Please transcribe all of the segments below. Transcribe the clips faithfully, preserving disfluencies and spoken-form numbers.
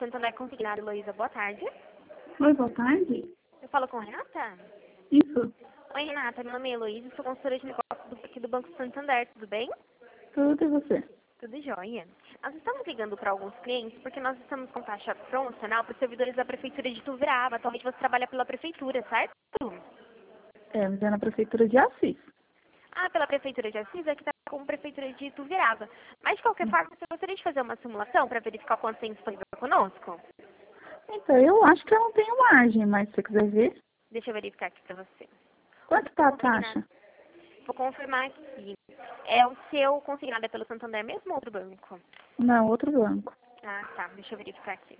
Santander Consignado, Heloísa. Boa tarde. Oi, boa tarde. Eu falo com a Renata? Isso. Oi, Renata. Meu nome é Heloísa, sou consultora de negócios do- aqui do Banco Santander. Tudo bem? Tudo e você? Tudo jóia. Nós estamos ligando para alguns clientes porque nós estamos com taxa promocional para os servidores da Prefeitura de Ituverava. Atualmente você trabalha pela Prefeitura, certo? É, mas é na prefeitura de Assis. Ah, pela Prefeitura de Assis, aqui está como Prefeitura de Ituverava. Mas, de qualquer forma, você gostaria de fazer uma simulação para verificar quanto tem disponível conosco? Então, eu acho que eu não tenho margem, mas se você quiser ver. Deixa eu verificar aqui para você. Quanto está a Consignado. taxa? Vou confirmar aqui. É o seu consignado é pelo Santander mesmo ou outro banco? Não, outro banco. Ah, tá. Deixa eu verificar aqui.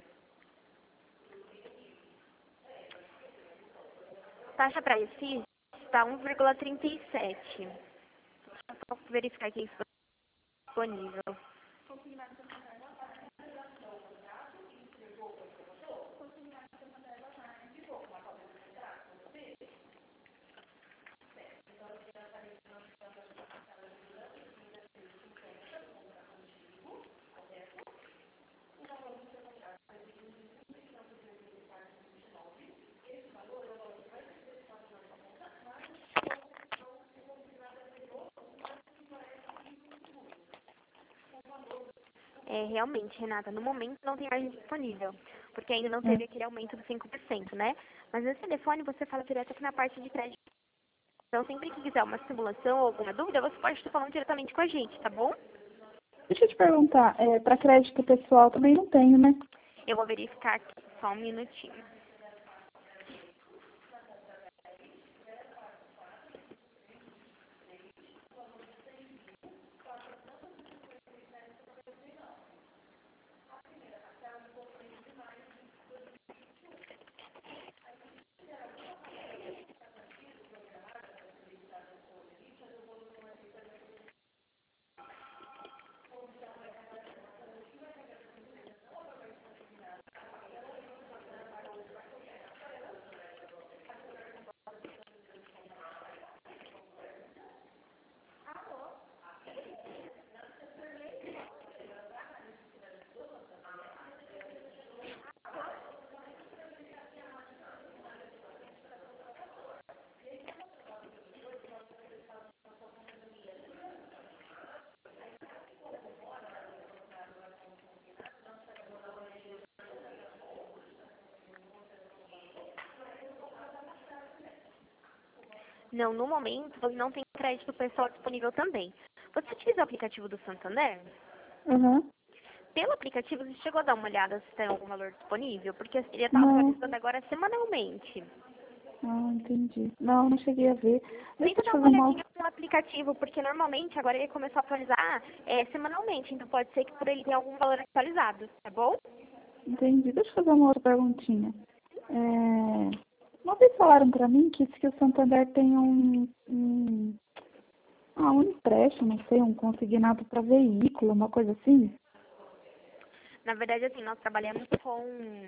Taxa para esse está um vírgula trinta e sete. Deixa eu só verificar aqui se está disponível. É, realmente, Renata, no momento não tem margem disponível, porque ainda não É. teve aquele aumento dos cinco por cento, né? Mas nesse telefone você fala direto aqui na parte de crédito. Então, sempre que quiser uma simulação ou alguma dúvida, você pode estar falando diretamente com a gente, tá bom? Deixa eu te perguntar, é, para crédito pessoal também não tenho, né? Eu vou verificar aqui, só um minutinho. Não, no momento não tem crédito pessoal disponível também. Você utiliza o aplicativo do Santander? Uhum. Pelo aplicativo, você chegou a dar uma olhada se tem algum valor disponível? Porque ele está Não. atualizando agora semanalmente. Ah, entendi. Não, não cheguei a ver. Deixa Tenta eu te dar uma fazer uma... olhadinha no aplicativo, porque normalmente agora ele começou a atualizar é, semanalmente, então pode ser que por ele tenha algum valor atualizado, tá bom? Entendi. Deixa eu fazer uma outra perguntinha. É... Uma vez falaram para mim que, que o Santander tem um, um, ah, um empréstimo, não sei, um consignado para veículo, uma coisa assim. Na verdade, assim, nós trabalhamos com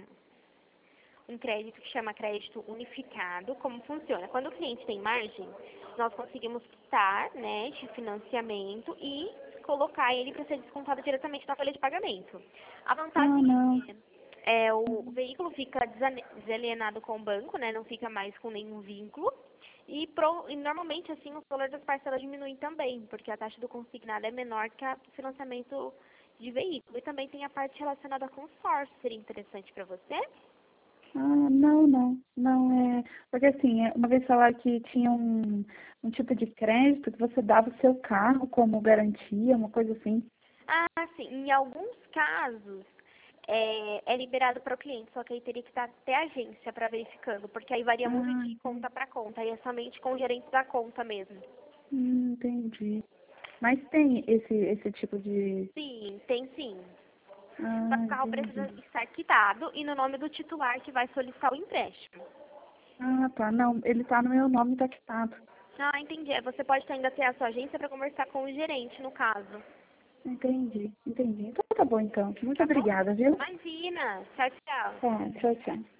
um crédito que chama crédito unificado. Como funciona? Quando o cliente tem margem, nós conseguimos quitar, né, de financiamento e colocar ele para ser descontado diretamente na folha de pagamento. A Ah, vantagem não. é que é, o veículo fica desane- desalienado com o banco, né, não fica mais com nenhum vínculo. E, pro- e normalmente, assim, o valor das parcelas diminui também, porque a taxa do consignado é menor que a do financiamento de veículo. E também tem a parte relacionada com consórcio. Seria interessante para você? Ah, não, não. Não é. Porque assim, é, uma vez falaram que tinha um, um tipo de crédito que você dava o seu carro como garantia, uma coisa assim. Ah, sim. Em alguns casos, é, é liberado para o cliente, só que aí teria que estar até a agência para verificando, porque aí varia muito Ah, de conta para conta. Aí é somente com o gerente da conta mesmo. hum, entendi. Mas tem esse, esse tipo de. Sim, tem sim. Só que Ah, o carro precisa entendi. estar quitado e no nome do titular que vai solicitar o empréstimo. Ah, tá. Não, ele tá no meu nome, tá quitado. Ah, entendi. Aí você pode ainda ter a sua agência para conversar com o gerente, no caso. Entendi, entendi. Então tá bom então. Muito Tá bom? obrigada, viu? Imagina. Tchau, tchau. Tá, tchau, tchau.